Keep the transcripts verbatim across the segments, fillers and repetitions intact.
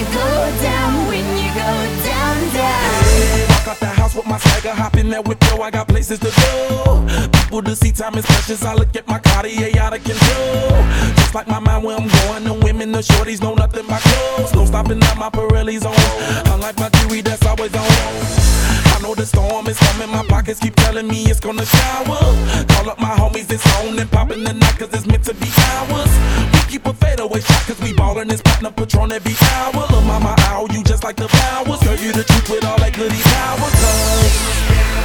go down, when you go down, down. Hey, walk out the house with my swagger, hop in that whip, yo, I got places to go. People to see, time is precious, I look at my Cartier out of control. Just like my mind where I'm going, the women, the shorties know nothing but clothes. No stopping at my Pirelli's on, unlike my jewelry that's always on. I know the storm is coming, my pockets keep telling me it's gonna shower. Call up my homies, it's on and popping the night cause it's meant to be ours. We keep a fadeaway shot cause we ballin' this platinum Patron every hour. Lil' mama, ow, you just like the flowers. Girl, you the truth with all that goody power. Cause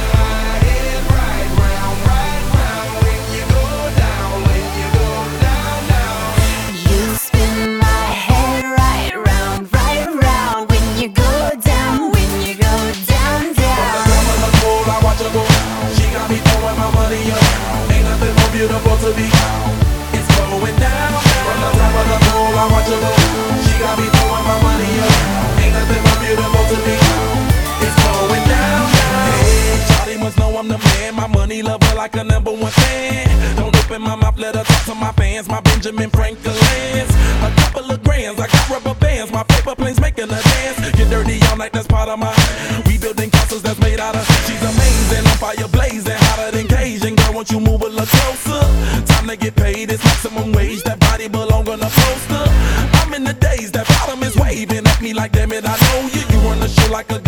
beautiful to be, it's going down. From the top of the pole, I watch her go. She got me throwing my money up. Ain't nothing more beautiful to me, it's going down. Hey, Charlie must know I'm the man. My money lover like a number one fan. Don't open my mouth, let her talk to my fans. My Benjamin Franklin's, a couple of grands. I got rubber bands. My paper planes making a dance. Get dirty all night, that's part of my. We building castles that's made out of. She's amazing, on fire blazing, hotter than Cajun. Girl, won't you move a little closer? Time to get paid, it's maximum wage. That body belong on a poster. I'm in the days, that bottom is waving at me like, damn it, I know you. You run the show like a